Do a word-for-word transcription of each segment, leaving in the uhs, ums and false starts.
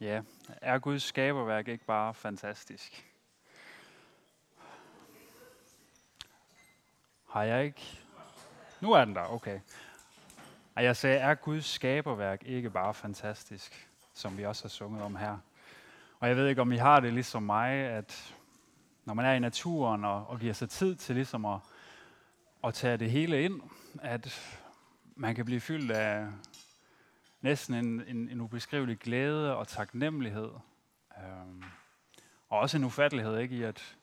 Ja, er Guds skaberværk ikke bare fantastisk? Har jeg ikke? Nu er den der, okay. Og jeg sagde, er Guds skaberværk ikke bare fantastisk, som vi også har sunget om her? Og jeg ved ikke, om I har det ligesom mig, at når man er i naturen og, og giver sig tid til ligesom at, at tage det hele ind, at man kan blive fyldt af næsten en, en, en ubeskrivelig glæde og taknemmelighed. Øhm, og også en ufattelighed, ikke, i at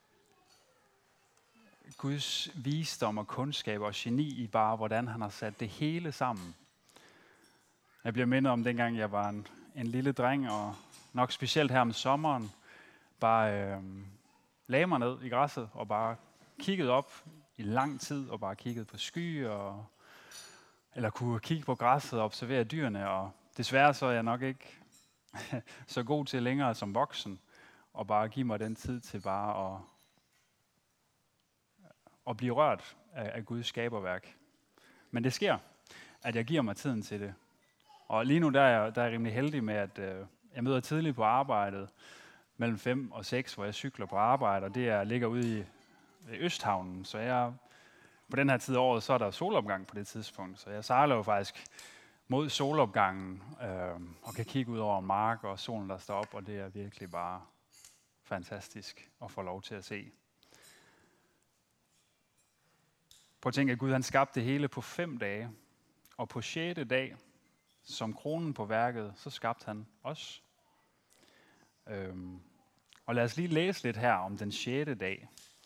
Guds visdom og kundskab og geni i bare, hvordan han har sat det hele sammen. Jeg bliver mindet om dengang, jeg var en, en lille dreng, og nok specielt her om sommeren, bare øh, lagde mig ned i græsset og bare kiggede op i lang tid, og bare kiggede på skyer, og, eller kunne kigge på græsset og observere dyrene. Og desværre så er jeg nok ikke så god til længere som voksen, og bare give mig den tid til bare at og blive rørt af, af Guds skaberværk. Men det sker, at jeg giver mig tiden til det. Og lige nu der er jeg, der er jeg rimelig heldig med, at øh, jeg møder tidligt på arbejdet, mellem fem og seks, hvor jeg cykler på arbejde, og det er, ligger ude i, i Østhavnen. Så jeg, på den her tid af året, så er der solopgang på det tidspunkt. Så jeg sejler jo faktisk mod solopgangen, øh, og kan kigge ud over en mark og solen, der står op, og det er virkelig bare fantastisk at få lov til at se. Prøv at tænke, at Gud han skabte det hele på fem dage, og på sjette dag, som kronen på værket, så skabte han os. Øhm, og lad os lige læse lidt her om den sjette dag.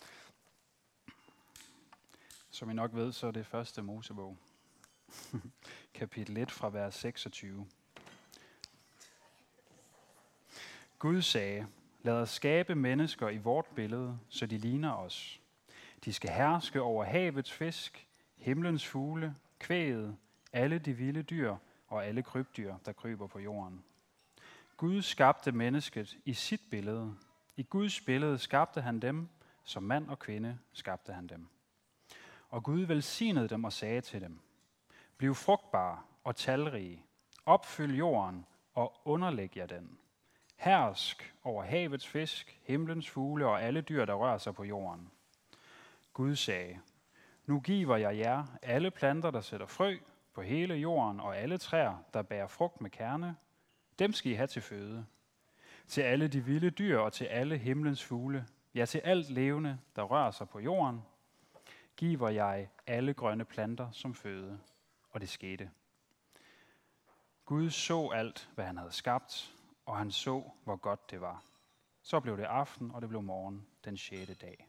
Som I nok ved, så er det første Mosebog. Kapitel et fra vers seksogtyve. Gud sagde, lad os skabe mennesker i vort billede, så de ligner os. De skal herske over havets fisk, himlens fugle, kvæget, alle de vilde dyr og alle krybdyr, der kryber på jorden. Gud skabte mennesket i sit billede. I Guds billede skabte han dem, som mand og kvinde skabte han dem. Og Gud velsignede dem og sagde til dem, bliv frugtbare og talrige, opfyld jorden og underlæg jer den. Hersk over havets fisk, himlens fugle og alle dyr, der rører sig på jorden. Gud sagde, nu giver jeg jer alle planter, der sætter frø på hele jorden, og alle træer, der bærer frugt med kerne. Dem skal I have til føde. Til alle de vilde dyr og til alle himlens fugle, ja til alt levende, der rører sig på jorden, giver jeg alle grønne planter som føde. Og det skete. Gud så alt, hvad han havde skabt, og han så, hvor godt det var. Så blev det aften, og det blev morgen den sjette dag.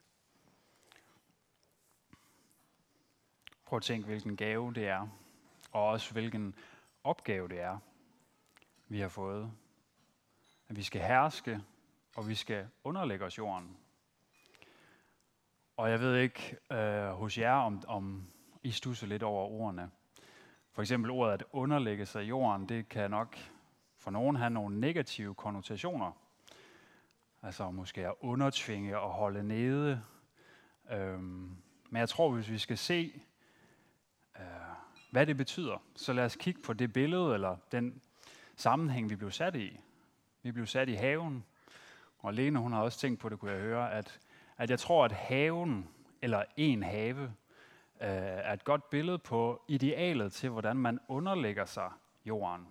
Prøv at tænke, hvilken gave det er, og også hvilken opgave det er, vi har fået. At vi skal herske, og vi skal underlægge os jorden. Og jeg ved ikke øh, hos jer, om, om I studser lidt over ordene. For eksempel ordet at underlægge sig jorden, det kan nok for nogen have nogle negative konnotationer. Altså måske at undertvinge og holde nede. Øhm, men jeg tror, hvis vi skal se, øh, hvad det betyder, så lad os kigge på det billede eller den sammenhæng, vi blev sat i. Vi blev sat i haven, og Lene, hun har også tænkt på det, kunne jeg høre, at, at jeg tror, at haven, eller en have, øh, er et godt billede på idealet til, hvordan man underlægger sig jorden.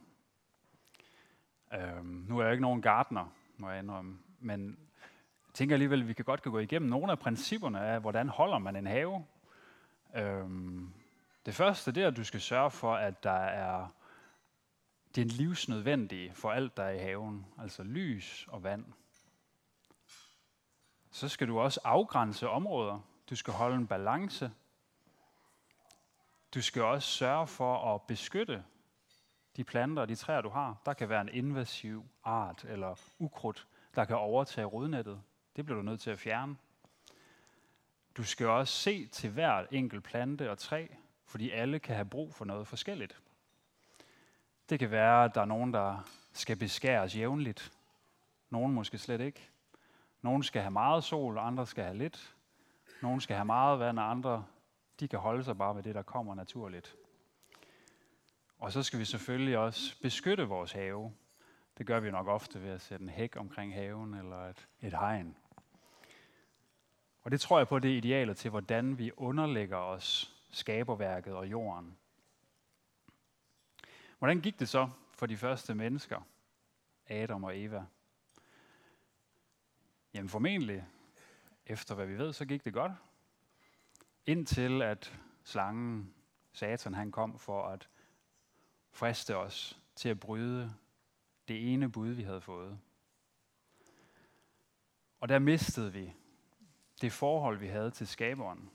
Øh, nu er jeg ikke nogen gartner, må jeg indrømme, men jeg tænker alligevel, at vi kan godt kan gå igennem nogle af principperne af, hvordan holder man en have. Øh, det første, det er, at du skal sørge for, at der er det er livsnødvendige for alt, der er i haven, altså lys og vand. Så skal du også afgrænse områder. Du skal holde en balance. Du skal også sørge for at beskytte de planter og de træer, du har. Der kan være en invasiv art eller ukrudt, der kan overtage rodnettet. Det bliver du nødt til at fjerne. Du skal også se til hver enkelt plante og træ, fordi alle kan have brug for noget forskelligt. Det kan være, at der er nogen, der skal beskæres jævnligt. Nogen måske slet ikke. Nogen skal have meget sol, og andre skal have lidt. Nogen skal have meget vand, og andre de kan holde sig bare med det, der kommer naturligt. Og så skal vi selvfølgelig også beskytte vores have. Det gør vi nok ofte ved at sætte en hæk omkring haven eller et, et hegn. Og det tror jeg på, det er idealet til, hvordan vi underlægger os skaberværket og jorden. Hvordan gik det så for de første mennesker, Adam og Eva? Jamen formentlig, efter hvad vi ved, så gik det godt. Indtil at slangen, Satan, han kom for at friste os til at bryde det ene bud, vi havde fået. Og der mistede vi det forhold, vi havde til skaberen.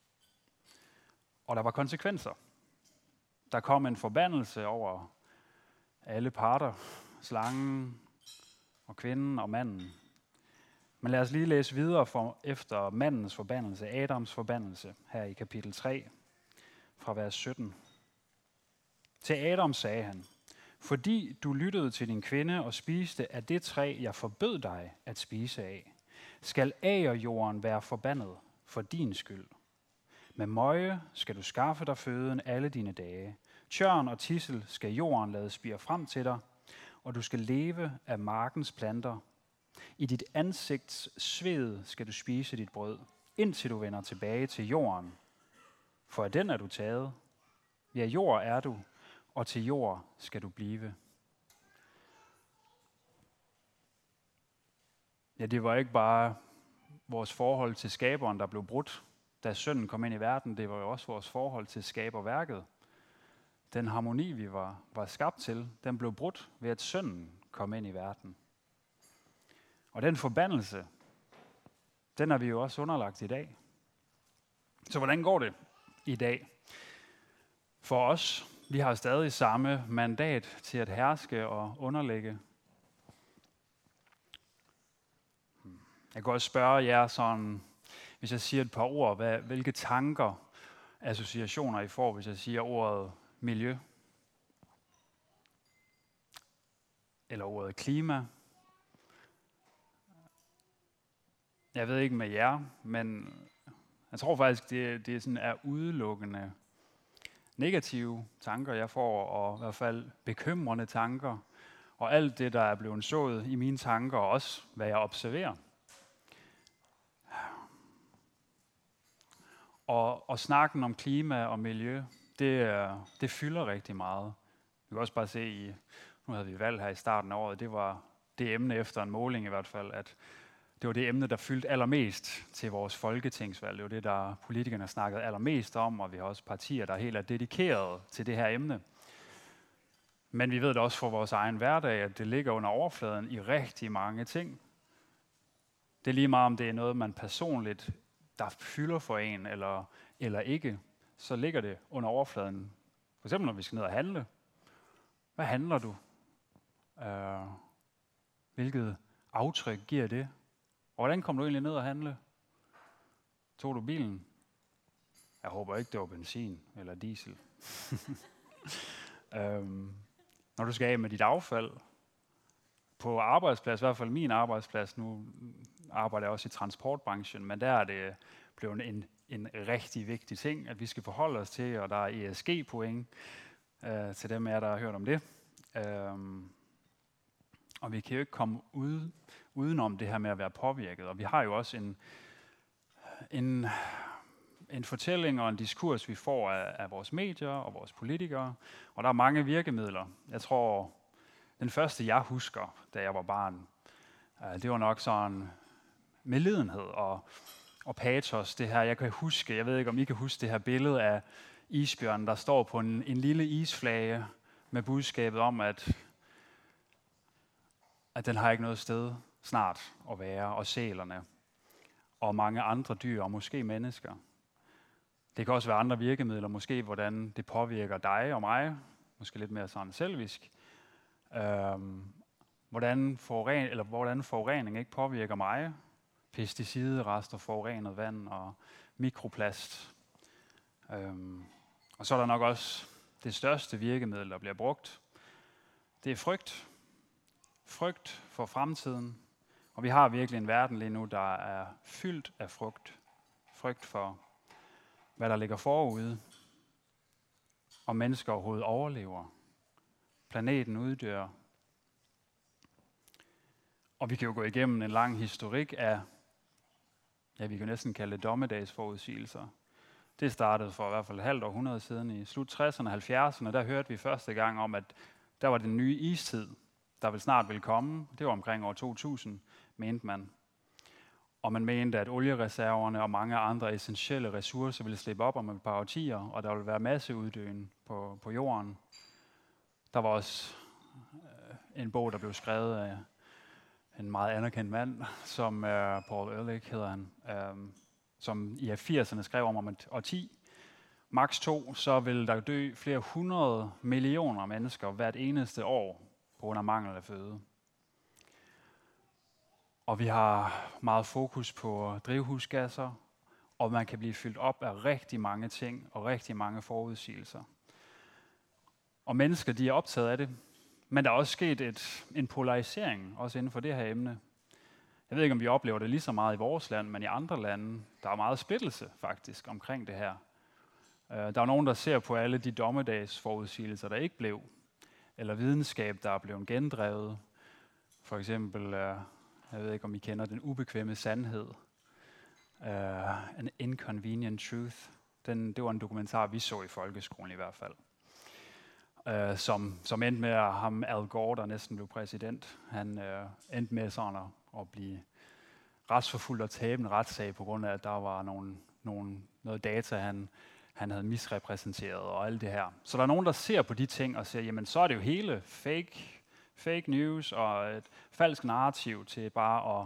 Og der var konsekvenser. Der kom en forbandelse over alle parter, slangen og kvinden og manden. Men lad os lige læse videre for, efter mandens forbandelse, Adams forbandelse, her i kapitel tre, fra vers sytten. Til Adam sagde han, fordi du lyttede til din kvinde og spiste af det træ, jeg forbød dig at spise af, skal agerjorden være forbandet for din skyld. Med møje skal du skaffe dig føden alle dine dage. Tjørn og tissel skal jorden lade spire frem til dig, og du skal leve af markens planter. I dit ansigts sved skal du spise dit brød, indtil du vender tilbage til jorden. For af den er du taget. Ja, jord er du, og til jord skal du blive. Ja, det var ikke bare vores forhold til skaberen, der blev brudt, da synden kom ind i verden. Det var jo også vores forhold til skaberværket. Den harmoni, vi var, var skabt til, den blev brudt ved, at synden kom ind i verden. Og den forbandelse, den er vi jo også underlagt i dag. Så hvordan går det i dag? For os, vi har stadig samme mandat til at herske og underlægge. Jeg kan også spørge jer sådan, hvis jeg siger et par ord, hvad, hvilke tanker, associationer I får, hvis jeg siger ordet miljø, eller ordet klima. Jeg ved ikke med jer, men jeg tror faktisk, det, det sådan er udelukkende negative tanker, jeg får, og i hvert fald bekymrende tanker, og alt det, der er blevet sået i mine tanker, og også hvad jeg observerer. Og, og snakken om klima og miljø, det, det fylder rigtig meget. Vi kan også bare se, i, nu havde vi valg her i starten af året, det var det emne efter en måling i hvert fald, at det var det emne, der fyldte allermest til vores folketingsvalg. Det var det, der politikerne snakkede allermest om, og vi har også partier, der helt er dedikeret til det her emne. Men vi ved det også fra vores egen hverdag, at det ligger under overfladen i rigtig mange ting. Det er lige meget, om det er noget, man personligt, der fylder for en, eller, eller ikke, så ligger det under overfladen. For eksempel, når vi skal ned og handle. Hvad handler du? Uh, hvilket aftryk giver det? Og hvordan kom du egentlig ned og handle? Tog du bilen? Jeg håber ikke, det var benzin eller diesel. um, når du skal af med dit affald, på arbejdsplads, i hvert fald min arbejdsplads, nu arbejder jeg også i transportbranchen, men der er det blevet en, en rigtig vigtig ting, at vi skal forholde os til, og der er E S G-point uh, til dem af jer, der har hørt om det. Um, og vi kan jo ikke komme ud, udenom det her med at være påvirket, og vi har jo også en, en, en fortælling og en diskurs, vi får af, af vores medier og vores politikere, og der er mange virkemidler. Jeg tror, den første jeg husker, da jeg var barn, uh, det var nok sådan medlidenhed og, og patos. Det her, jeg kan huske, jeg ved ikke om I kan huske det her billede af isbjørnen, der står på en, en lille isflage med budskabet om, at, at den har ikke noget sted snart at være, og sælerne og mange andre dyr, og måske mennesker. Det kan også være andre virkemidler, måske hvordan det påvirker dig og mig, måske lidt mere sådan selvisk. Øhm, hvordan, foruren, eller hvordan forurening ikke påvirker mig. Pesticidrester, forurenet vand og mikroplast. Øhm, og så er der nok også det største virkemiddel, der bliver brugt. Det er frygt. Frygt for fremtiden. Og vi har virkelig en verden lige nu, der er fyldt af frygt. Frygt for, hvad der ligger forude. Om mennesker overhovedet overlever. Planeten uddør. Og vi kan jo gå igennem en lang historik af, ja, vi kan næsten kalde det dommedagsforudsigelser. Det startede for i hvert fald et halvt århundrede siden i slut tresserne og halvfjerdserne. Der hørte vi første gang om, at der var den nye istid, der vil snart ville komme. Det var omkring år to tusind, mente man. Og man mente, at oliereserverne og mange andre essentielle ressourcer ville slippe op om et par årtier, og der ville være masseuddøen på, på jorden. Der var også øh, en bog, der blev skrevet af en meget anerkendt mand, som uh, Paul Ehrlich hedder han, um, som i firserne skrev om om et årti, maks to, så vil der dø flere hundrede millioner mennesker hvert eneste år på grund af mangel af føde. Og vi har meget fokus på drivhusgasser, og man kan blive fyldt op af rigtig mange ting og rigtig mange forudsigelser. Og mennesker, de er optaget af det, men der er også sket et, en polarisering, også inden for det her emne. Jeg ved ikke, om vi oplever det lige så meget i vores land, men i andre lande, der er meget splittelse faktisk omkring det her. Uh, der er nogen, der ser på alle de dommedagsforudsigelser, der ikke blev, eller videnskab, der er blevet gendrevet. For eksempel, uh, jeg ved ikke, om I kender den ubekvemme sandhed. Uh, An Inconvenient Truth. Den, det var en dokumentar, vi så i folkeskolen i hvert fald. Uh, som, som endte med at ham Al Gore, der næsten blev præsident. Han uh, endte med sådan at, at blive retsforfulgt og tabe en retssag, på grund af, at der var nogle, nogle, noget data, han, han havde misrepræsenteret og alt det her. Så der er nogen, der ser på de ting og siger, jamen så er det jo hele fake, fake news og et falsk narrativ til bare at,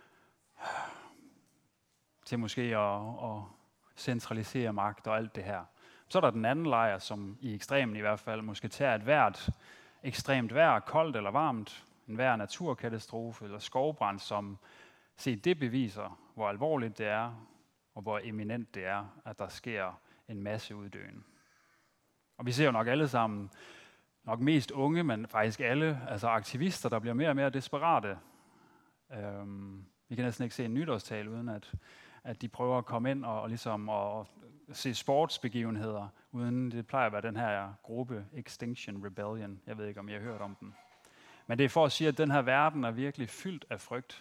til måske at, at centralisere magt og alt det her. Så er der den anden lejr, som i ekstremen i hvert fald måske tager et hvert ekstremt vejr, koldt eller varmt, en hver naturkatastrofe eller skovbrand, som se, det beviser, hvor alvorligt det er, og hvor eminent det er, at der sker en masse uddøen. Og vi ser jo nok alle sammen, nok mest unge, men faktisk alle, altså aktivister, der bliver mere og mere desperate. Øhm, vi kan næsten ikke se en nytårstale, uden at, at de prøver at komme ind og, og ligesom og, og se sportsbegivenheder, uden det plejer at være den her gruppe Extinction Rebellion. Jeg ved ikke, om I har hørt om den. Men det er for at sige, at den her verden er virkelig fyldt af frygt.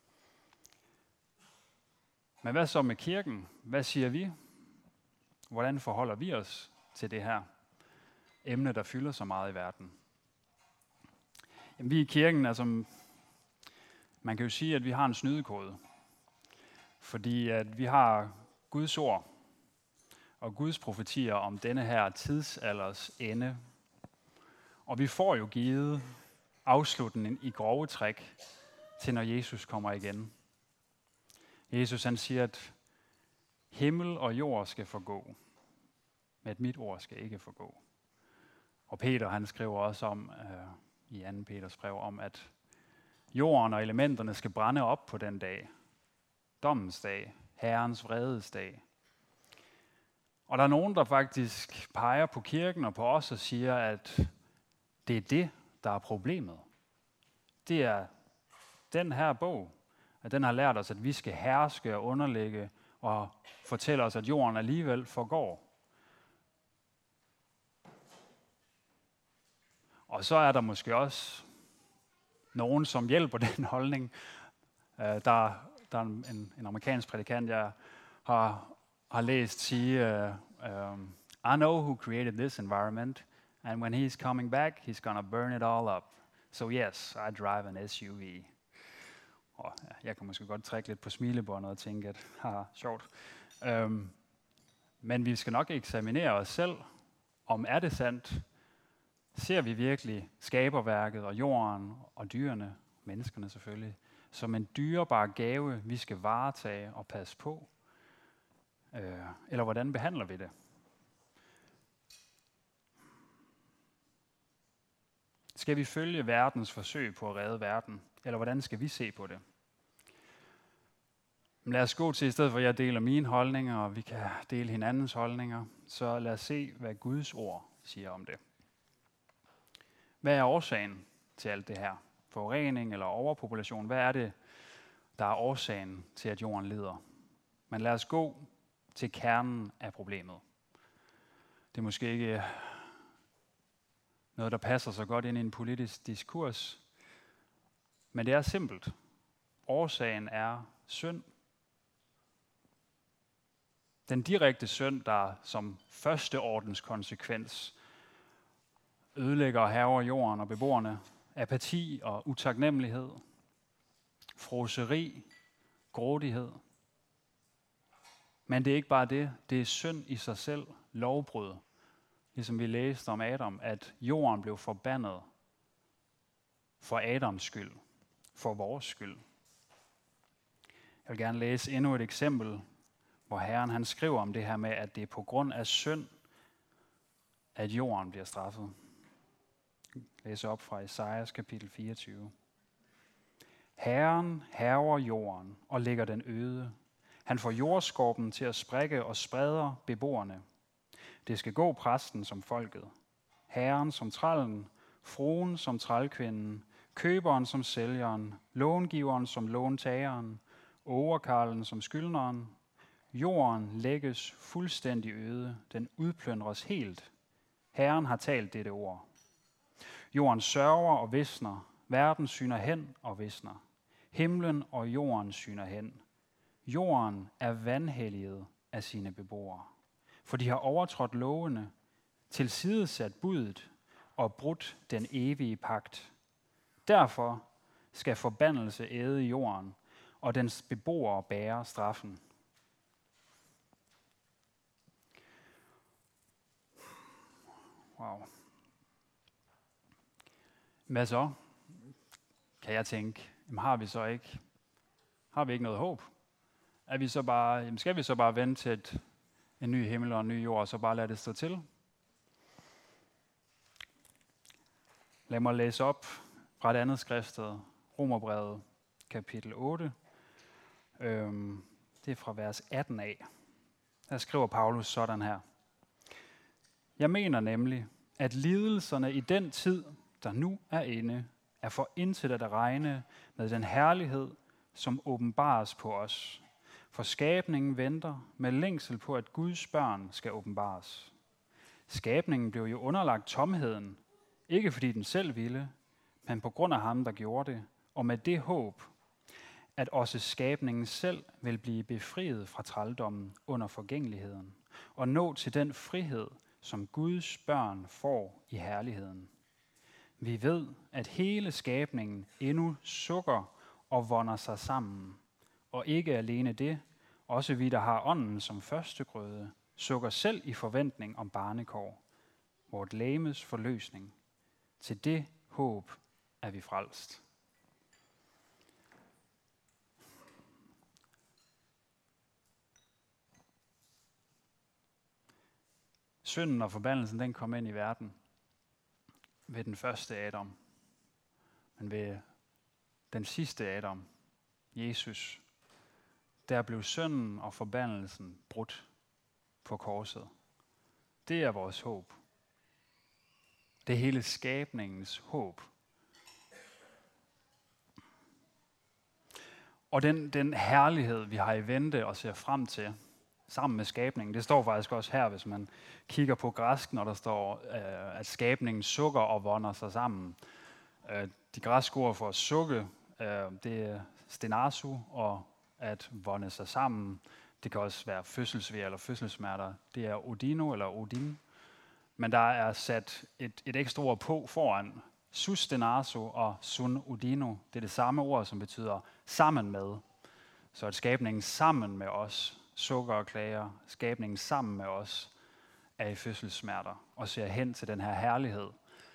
Men hvad så med kirken? Hvad siger vi? Hvordan forholder vi os til det her emne, der fylder så meget i verden? Jamen, vi i kirken, altså, man kan jo sige, at vi har en snydekode. Fordi at vi har Guds ord og Guds profetier om denne her tidsalders ende. Og vi får jo givet afslutningen i grove træk til, når Jesus kommer igen. Jesus han siger, at himmel og jord skal forgå, men at mit ord skal ikke forgå. Og Peter han skriver også om, øh, i anden Peters brev, om at jorden og elementerne skal brænde op på den dag. Dommens dag, Herrens vredesdag. Og der er nogen, der faktisk peger på kirken og på os og siger, at det er det, der er problemet. Det er den her bog, at den har lært os, at vi skal herske og underlægge og fortælle os, at jorden alligevel forgår. Og så er der måske også nogen, som hjælper den holdning. Uh, der, der er en, en amerikansk prædikant, jeg har, har læst sige, uh, um, I know who created this environment, and when he's coming back, he's gonna burn it all up. So yes, I drive an S U V. Og ja, jeg kan måske godt trække lidt på smilebåndet og tænke, at haha, sjovt. Um, men vi skal nok eksaminere os selv, om er det sandt? Ser vi virkelig skaberværket og jorden og dyrene, menneskerne selvfølgelig, som en dyrebar gave, vi skal varetage og passe på? Uh, eller hvordan behandler vi det? Skal vi følge verdens forsøg på at redde verden? Eller hvordan skal vi se på det? Men lad os gå til, i stedet for at jeg deler mine holdninger, og vi kan dele hinandens holdninger, så lad os se, hvad Guds ord siger om det. Hvad er årsagen til alt det her? Forurening eller overpopulation? Hvad er det, der er årsagen til, at jorden lider? Men lad os gå til kernen af problemet. Det er måske ikke noget, der passer så godt ind i en politisk diskurs, Men det er simpelt. Årsagen er synd. Den direkte synd, der som førsteordens konsekvens ødelægger og hærger jorden og beboerne, apati og utaknemmelighed, fråseri, grådighed. Men det er ikke bare det, det er synd i sig selv, lovbrud. Ligesom vi læste om Adam, at jorden blev forbandet for Adams skyld, for vores skyld. Jeg vil gerne læse endnu et eksempel, hvor Herren han skriver om det her med, at det er på grund af synd, at jorden bliver straffet. Jeg læser op fra Esajas kapitel fireogtyve. Herren hærger jorden og lægger den øde. Han får jordskorpen til at sprække og spreder beboerne. Det skal gå præsten som folket, herren som trællen, fruen som trælkvinden, køberen som sælgeren, långiveren som låntageren, overkarlen som skyldneren. Jorden lægges fuldstændig øde, den udplyndres helt. Herren har talt dette ord. Jorden sørger og visner, verden syner hen og visner. Himlen og jorden syner hen. Jorden er vanhelliget af sine beboere, for de har overtrådt lovene, tilsidesat budet og brudt den evige pagt. Derfor skal forbandelse æde jorden, og dens beboere bære straffen. Wow. Hvad så? Kan jeg tænke, jamen har vi så ikke, har vi ikke noget håb? Er vi så bare, jamen skal vi så bare vente til et, en ny himmel og en ny jord, og så bare lade det stå til? Lad mig læse op fra et andet skriftsted, Romerbrevet kapitel otte. Øhm, det er fra vers atten af. Der skriver Paulus sådan her. Jeg mener nemlig, at lidelserne i den tid, der nu er inde, er for intet at regne med den herlighed, som åbenbares på os. For skabningen venter med længsel på, at Guds børn skal åbenbares. Skabningen blev jo underlagt tomheden, ikke fordi den selv ville, men på grund af ham, der gjorde det, og med det håb, at også skabningen selv vil blive befriet fra trældommen under forgængeligheden, og nå til den frihed, som Guds børn får i herligheden. Vi ved, at hele skabningen endnu sukker og vonder sig sammen, og ikke alene det, også vi, der har ånden som førstegrøde, sukker selv i forventning om barnekår, vort legemes forløsning. Til det håb er vi frelst. Synden og forbandelsen, den kom ind i verden ved den første Adam. Men ved den sidste Adam, Jesus, der blev synden og forbandelsen brudt på korset. Det er vores håb. Det er hele skabningens håb. Og den, den herlighed, vi har i vente og ser frem til, sammen med skabningen, det står faktisk også her, hvis man kigger på græsk, når der står, øh, at skabningen sukker og vonder sig sammen. Øh, de græske ord for at sukke, øh, det er stenasu, og at vonde sig sammen. Det kan også være fødselsvær eller fødselssmerter. Det er odino eller odin. Men der er sat et, et ekstra ord på foran. Sustenaso og sun odino. Det er det samme ord, som betyder sammen med. Så at skabningen sammen med os, sukker og klager, skabningen sammen med os, er i fødselssmerter og ser hen til den her herlighed.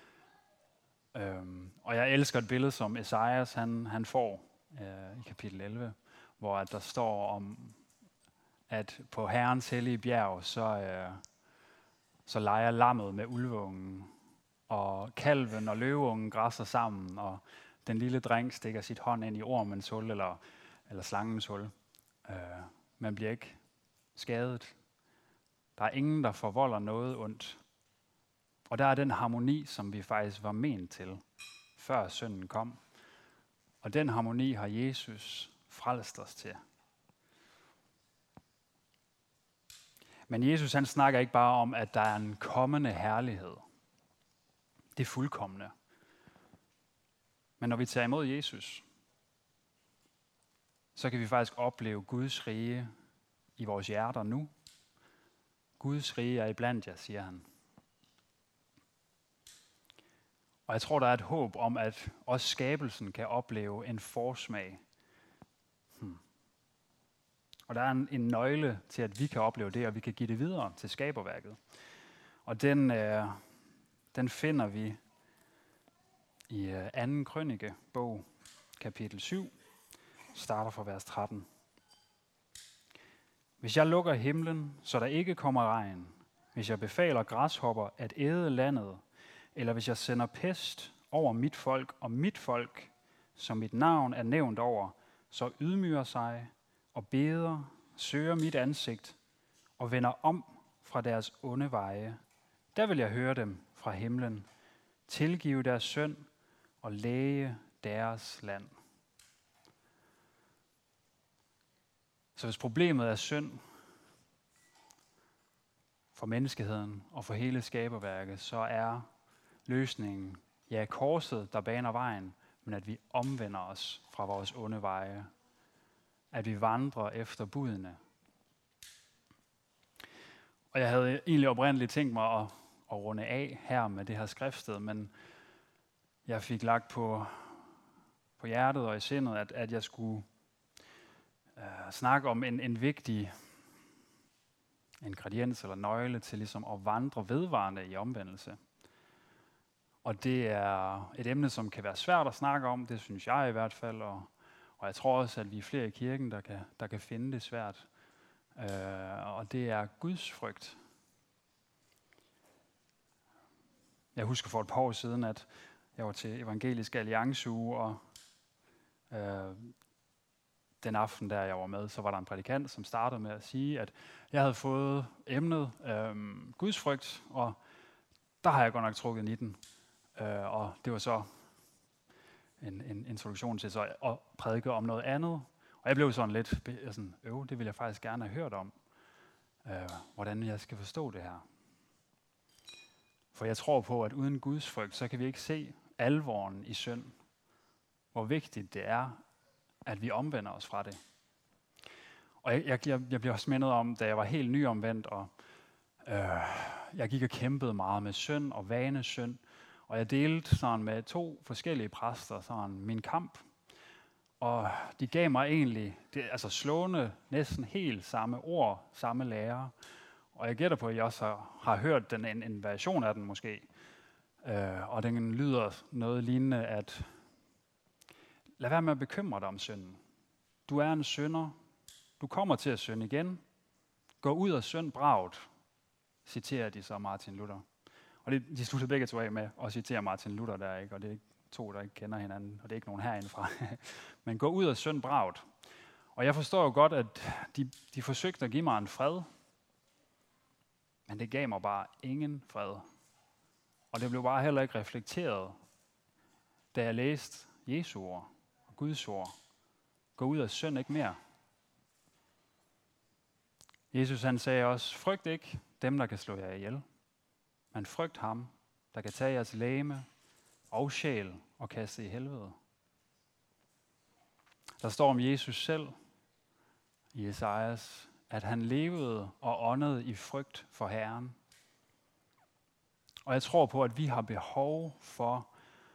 Øhm, og jeg elsker et billede, som Esajas han, han får øh, i kapitel elleve, hvor at der står om, at på Herrens hellige bjerg, så, øh, så leger lammet med ulveungen, og kalven og løveungen græsser sammen, og den lille dreng stikker sit hånd ind i ormens hul, eller, eller slangens hul. Øh, man bliver ikke skadet. Der er ingen, der forvolder noget ondt. Og der er den harmoni, som vi faktisk var ment til, før synden kom. Og den harmoni har Jesus frelst os til. Men Jesus han snakker ikke bare om, at der er en kommende herlighed. Det er fuldkomne. Men når vi tager imod Jesus, så kan vi faktisk opleve Guds rige i vores hjerter nu. Guds rige er iblandt jer, siger han. Og jeg tror, der er et håb om, at også skabelsen kan opleve en forsmag. Hmm. Og der er en, en nøgle til, at vi kan opleve det, og vi kan give det videre til skaberværket. Og den, øh, den finder vi i øh, anden krønike, bog, kapitel syv, starter fra vers tretten. Hvis jeg lukker himlen, så der ikke kommer regn, hvis jeg befaler græshopper at æde landet, eller hvis jeg sender pest over mit folk, og mit folk, som mit navn er nævnt over, så ydmyger sig og beder, søger mit ansigt og vender om fra deres onde veje, der vil jeg høre dem fra himlen, tilgive deres synd og læge deres land. Så hvis problemet er synd for menneskeheden og for hele skaberværket, så er løsningen, ja, korset, der baner vejen, men at vi omvender os fra vores onde veje. At vi vandrer efter budene. Og jeg havde egentlig oprindeligt tænkt mig at, at runde af her med det her skriftsted, men jeg fik lagt på, på hjertet og i sindet, at, at jeg skulle øh, snakke om en, en vigtig ingrediens eller nøgle til ligesom at vandre vedvarende i omvendelse. Og det er et emne, som kan være svært at snakke om, det synes jeg i hvert fald, og, og jeg tror også, at vi er flere i kirken, der kan, der kan finde det svært. Øh, og det er Guds frygt. Jeg husker for et par år siden, at jeg var til Evangelisk Allianceuge, og øh, den aften, der jeg var med, så var der en prædikant, som startede med at sige, at jeg havde fået emnet øh, Guds frygt, og der har jeg godt nok trukket nitten. Øh, og det var så en, en introduktion til så at prædike om noget andet. Og jeg blev sådan lidt sådan, øv, det vil jeg faktisk gerne have hørt om, øh, hvordan jeg skal forstå det her. For jeg tror på, at uden Guds frygt, så kan vi ikke se alvoren i synd. Hvor vigtigt det er, at vi omvender os fra det. Og jeg, jeg, jeg blev også mindet om, da jeg var helt nyomvendt, og øh, jeg gik og kæmpede meget med synd og vanesynd. Og jeg delte sådan med to forskellige præster sådan min kamp. Og de gav mig egentlig, det, altså slående, næsten helt samme ord, samme lærer. Og jeg gætter på, at I også har, har hørt den, en, en version af den måske. Øh, og den lyder noget lignende, at lad være med at bekymre dig om synden. Du er en synder. Du kommer til at synde igen. Gå ud og synd bragt, citerer de så Martin Luther. Og det, de sluttede begge to af med at citere Martin Luther der, ikke? Og det er ikke to, der ikke kender hinanden, og det er ikke nogen herindefra. Men gå ud og synd bragt. Og jeg forstår jo godt, at de, de forsøgte at give mig en fred, men det gav mig bare ingen fred. Og det blev bare heller ikke reflekteret, da jeg læste Jesu ord og Guds ord. Gå ud og synd ikke mere. Jesus han sagde også, frygt ikke dem, der kan slå jer ihjel, men frygt ham, der kan tage jeres legeme og sjæl og kaste i helvede. Der står om Jesus selv i Esajas, at han levede og åndede i frygt for Herren. Og jeg tror på, at vi har behov for,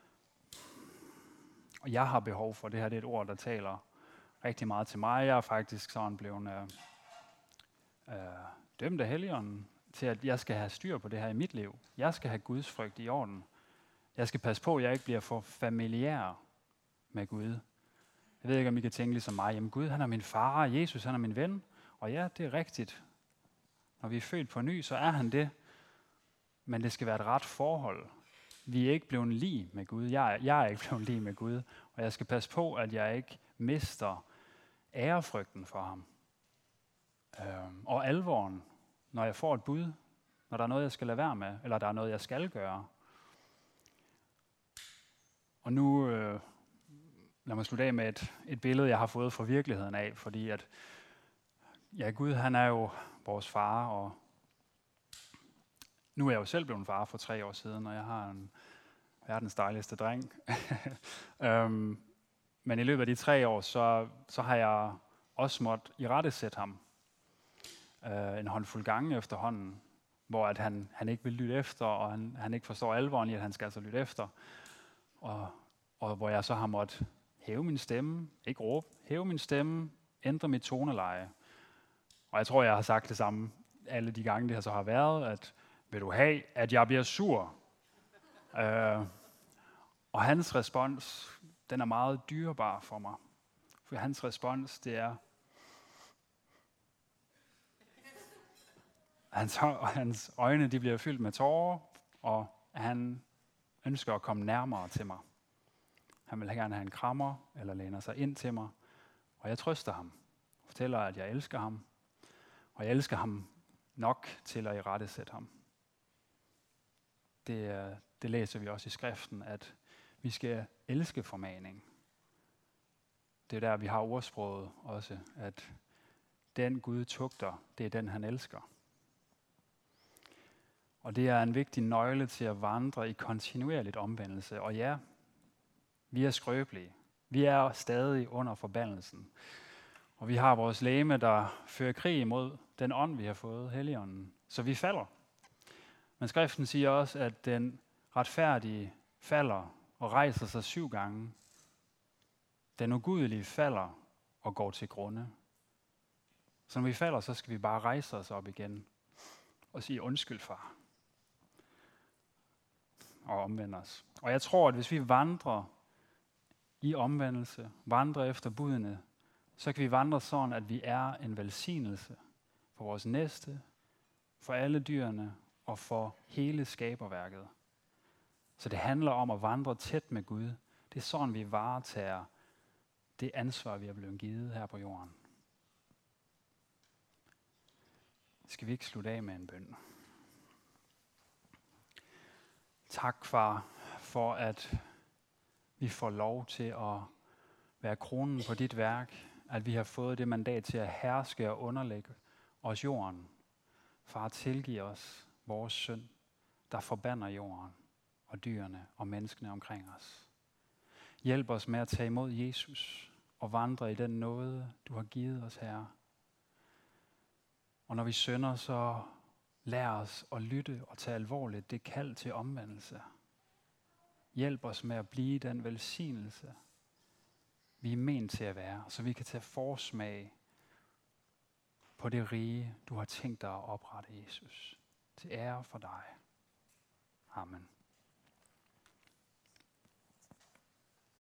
og jeg har behov for, det her det er et ord, der taler rigtig meget til mig. Jeg er faktisk sådan blevet øh, øh, dømt af Helligånden til, at jeg skal have styr på det her i mit liv. Jeg skal have Guds frygt i orden. Jeg skal passe på, at jeg ikke bliver for familiær med Gud. Jeg ved ikke, om I kan tænke ligesom mig, jamen Gud, han er min far, Jesus, han er min ven. Og ja, det er rigtigt. Når vi er født på ny, så er han det. Men det skal være et ret forhold. Vi er ikke blevet lige med Gud. Jeg er, jeg er ikke blevet lige med Gud. Og jeg skal passe på, at jeg ikke mister ærefrygten for ham. Øhm, og alvoren, når jeg får et bud, når der er noget, jeg skal lade være med, eller der er noget, jeg skal gøre. Og nu øh, lad mig slutte af med et, et billede, jeg har fået fra virkeligheden af, fordi at ja, Gud, han er jo vores far, og nu er jeg jo selv blevet far for tre år siden, og jeg har en verdens dejligste dreng. øhm, Men i løbet af de tre år, så, så har jeg også måttet irettesætte ham øh, en håndfuld gange efterhånden, hvor at han, han ikke vil lytte efter, og han, han ikke forstår alvoren i, at han skal altså lytte efter. Og, og hvor jeg så har måttet hæve min stemme, ikke råbe, hæve min stemme, ændre mit toneleje. Og jeg tror, jeg har sagt det samme alle de gange, det her så har været, at vil du have, at jeg bliver sur? øh, og hans respons, den er meget dyrebar for mig. For hans respons, det er, hans, hans øjne de bliver fyldt med tårer, og han ønsker at komme nærmere til mig. Han vil gerne have en krammer, eller læner sig ind til mig, og jeg trøster ham. Fortæller, at jeg elsker ham, og jeg elsker ham nok til at irettesætte ham. Det, det læser vi også i skriften, at vi skal elske formaning. Det er der, vi har ordsproget også, at den Gud tugter, det er den, han elsker. Og det er en vigtig nøgle til at vandre i kontinuerligt omvendelse. Og ja, vi er skrøbelige. Vi er stadig under forbandelsen. Og vi har vores legeme, der fører krig imod den ånd, vi har fået, Helligånden. Så vi falder. Men skriften siger også, at den retfærdige falder og rejser sig syv gange. Den ugudelige falder og går til grunde. Så når vi falder, så skal vi bare rejse os op igen og sige undskyld, far. Og omvende os. Og jeg tror, at hvis vi vandrer i omvendelse, vandrer efter budene, så kan vi vandre sådan, at vi er en velsignelse for vores næste, for alle dyrene og for hele skaberværket. Så det handler om at vandre tæt med Gud. Det er sådan, vi varetager det ansvar, vi er blevet givet her på jorden. Skal vi ikke slutte af med en bøn? Tak, far, for at vi får lov til at være kronen på dit værk, at vi har fået det mandat til at herske og underlægge os jorden. Far, tilgiv os vores synd, der forbander jorden og dyrene og menneskene omkring os. Hjælp os med at tage imod Jesus og vandre i den nåde, du har givet os, Herre. Og når vi synder, så lær os at lytte og tage alvorligt det kald til omvendelse. Hjælp os med at blive den velsignelse, vi er ment til at være, så vi kan tage forsmag på det rige, du har tænkt dig at oprette, Jesus. Til ære for dig. Amen.